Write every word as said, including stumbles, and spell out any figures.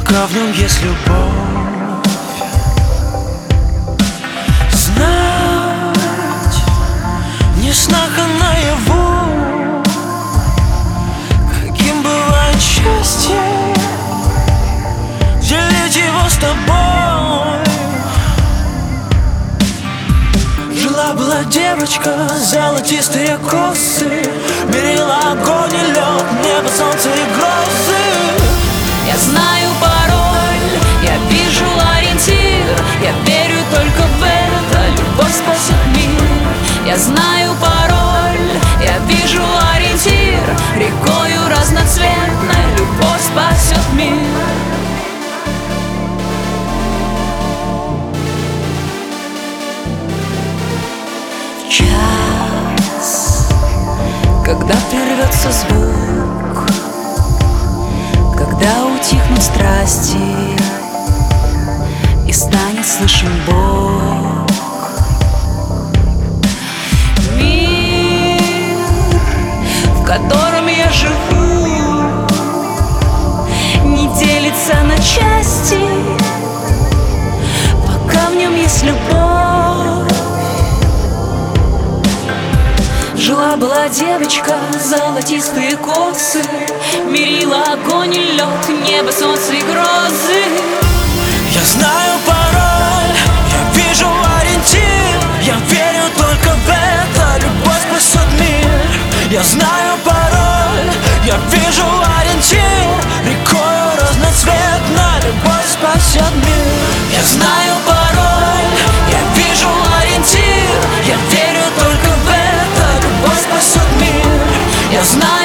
пока в нем есть любовь. Знать не снах, а наяву, каким бывает счастье, делить его с тобой. Жила-была девочка, золотистые косы, мерила огонь и лед, небо, солнце и грозы. Я знаю пароль, я вижу ориентир, я верю только в это, любовь спасет мир. Я знаю пароль, я вижу ориентир, рекою разноцветной любовь спасет мир. В час, когда прервется звук, когда утихнут страсти и станет слышен Бог, мир, в котором я живу, не делится на части, пока в нем есть любовь. Жила-была девочка, золотистые косы, мерила огонь и лед, небо, солнце и грозы. Я знаю пароль, я вижу ориентир, я верю только в это, любовь спасет мир. Я знаю пароль, я вижу ориентир, рекою разноцветной любовь спасет мир. Я знаю пароль, я вижу ориентир, я верю только в это, любовь спасет мир. Я знаю